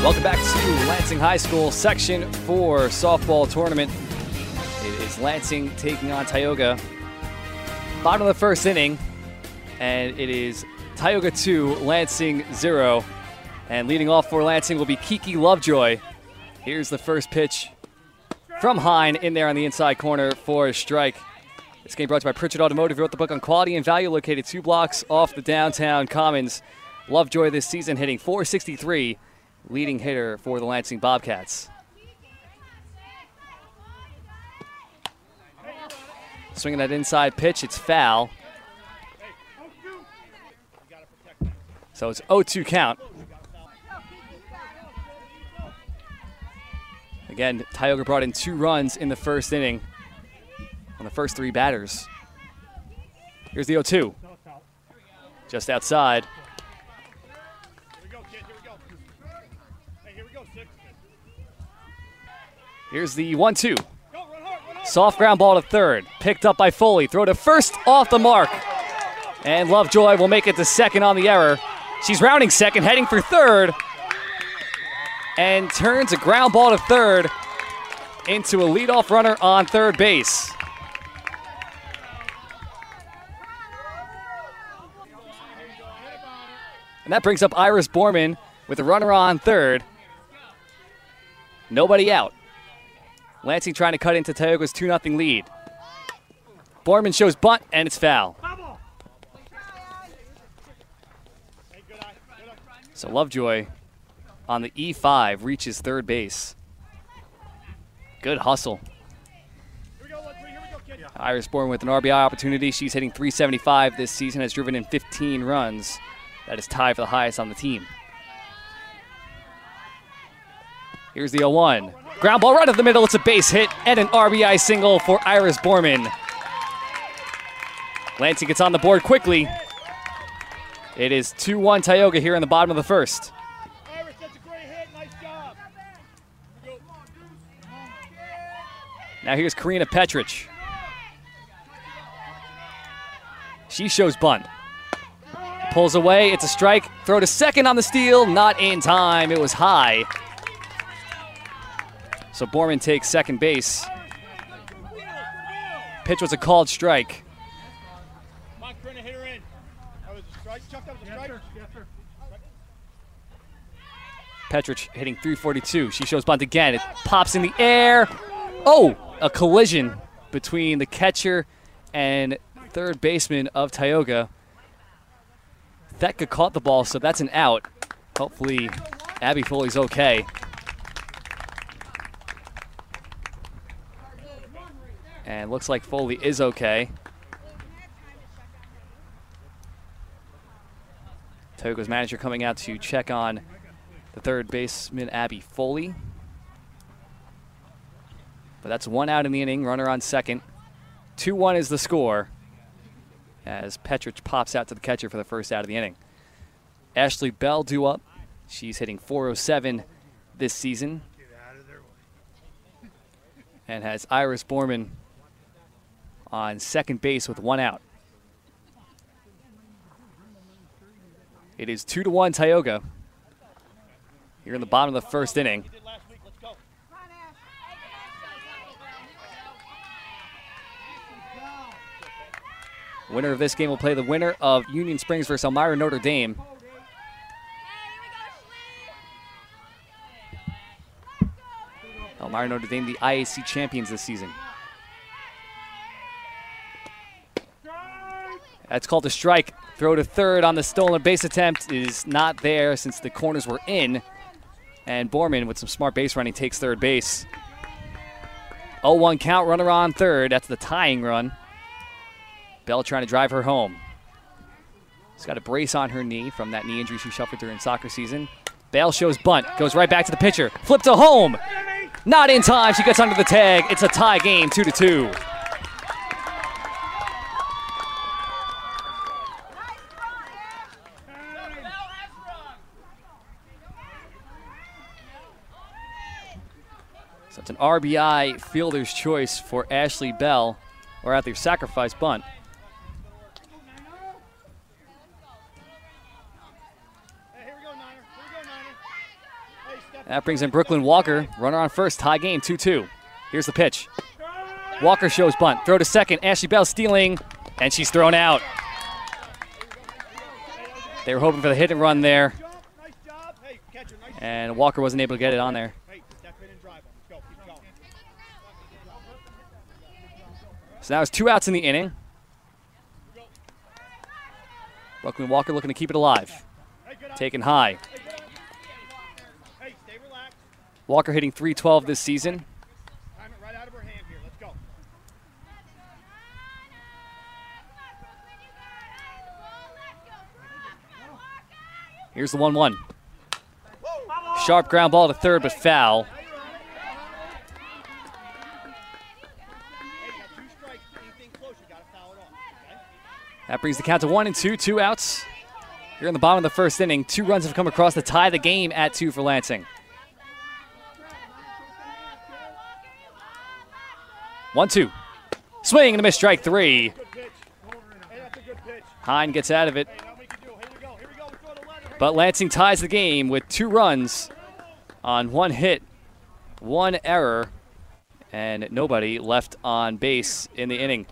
Welcome back to Lansing High School Section 4 softball tournament. It is Lansing taking on Tioga. Bottom of the first inning, and it is Tioga 2, Lansing 0. And leading off for Lansing will be Kiki Lovejoy. Here's the first pitch from Hine in there on the inside corner for a strike. This game brought to you by Pritchard Automotive. You wrote the book on quality and value, located 2 blocks off the downtown Commons. Lovejoy this season hitting .463. Leading hitter for the Lansing Bobcats. Swinging that inside pitch, it's foul. So it's 0-2 count. Again, Tioga brought in 2 runs in the first inning on the first 3 batters. Here's the 0-2. Just outside. Here's the 1-2. Soft ground ball to third. Picked up by Foley. Throw to first off the mark. And Lovejoy will make it to second on the error. She's rounding second, heading for third. And turns a ground ball to third into a leadoff runner on third base. And that brings up Iris Borman with a runner on third. Nobody out. Lansing trying to cut into Tioga's 2-0 lead. Borman shows bunt, and it's foul. So Lovejoy on the E5 reaches third base. Good hustle. Iris Borman with an RBI opportunity. She's hitting .375 this season, has driven in 15 runs. That is tied for the highest on the team. Here's the 0-1. Ground ball right up the middle. It's a base hit and an RBI single for Iris Borman. Lansing gets on the board quickly. It is 2-1 Tioga here in the bottom of the first. Iris, that's a great hit. Nice job. Now here's Karina Petrich. She shows bunt. Pulls away. It's a strike. Throw to second on the steal. Not in time. It was high. So Borman takes second base. Pitch was a called strike. Come on, Corinna, hit her in. That was a strike. Chuck, that was a strike. Yes, sir. Petrich hitting .342. She shows bunt again. It pops in the air. Oh, a collision between the catcher and third baseman of Tioga. Thecka caught the ball, so that's an out. Hopefully, Abby Foley's okay. And looks like Foley is okay. Tioga's manager coming out to check on the third baseman, Abby Foley. But that's 1 out in the inning, runner on second. 2-1 is the score as Petrich pops out to the catcher for the first out of the inning. Ashley Bell due up. She's hitting .407 this season. And has Iris Borman on second base with 1 out. It is 2-1 Tioga here in the bottom of the first inning. Winner of this game will play the winner of Union Springs versus Elmira Notre Dame. Elmira Notre Dame, the IAC champions this season. That's called a strike. Throw to third on the stolen base attempt is not there since the corners were in. And Borman, with some smart base running, takes third base. 0-1 count, runner on third. That's the tying run. Bell trying to drive her home. She's got a brace on her knee from that knee injury she suffered during soccer season. Bale shows bunt, goes right back to the pitcher. Flip to home. Not in time. She gets under the tag. It's a tie game, 2-2. So it's an RBI fielder's choice for Ashley Bell, or at their sacrifice bunt. Hey, here we go, Niner. Here we go, Niner. Hey, That brings in Brooklyn Walker. Runner on first, tie game, 2-2. Here's the pitch. Walker shows bunt. Throw to second. Ashley Bell stealing, and she's thrown out. They were hoping for the hit and run there, and Walker wasn't able to get it on there. So now it's 2 outs in the inning. Brooklyn Walker looking to keep it alive. Taken high. Walker hitting .312 this season. Here's the 1-1. Sharp ground ball to third, but foul. That brings the count to 1-2, 2 outs. Here in the bottom of the first inning, 2 runs have come across to tie the game at 2 for Lansing. 1-2. Swing and a miss, strike 3. Hine gets out of it. But Lansing ties the game with 2 runs on 1 hit, 1 error, and nobody left on base in the inning.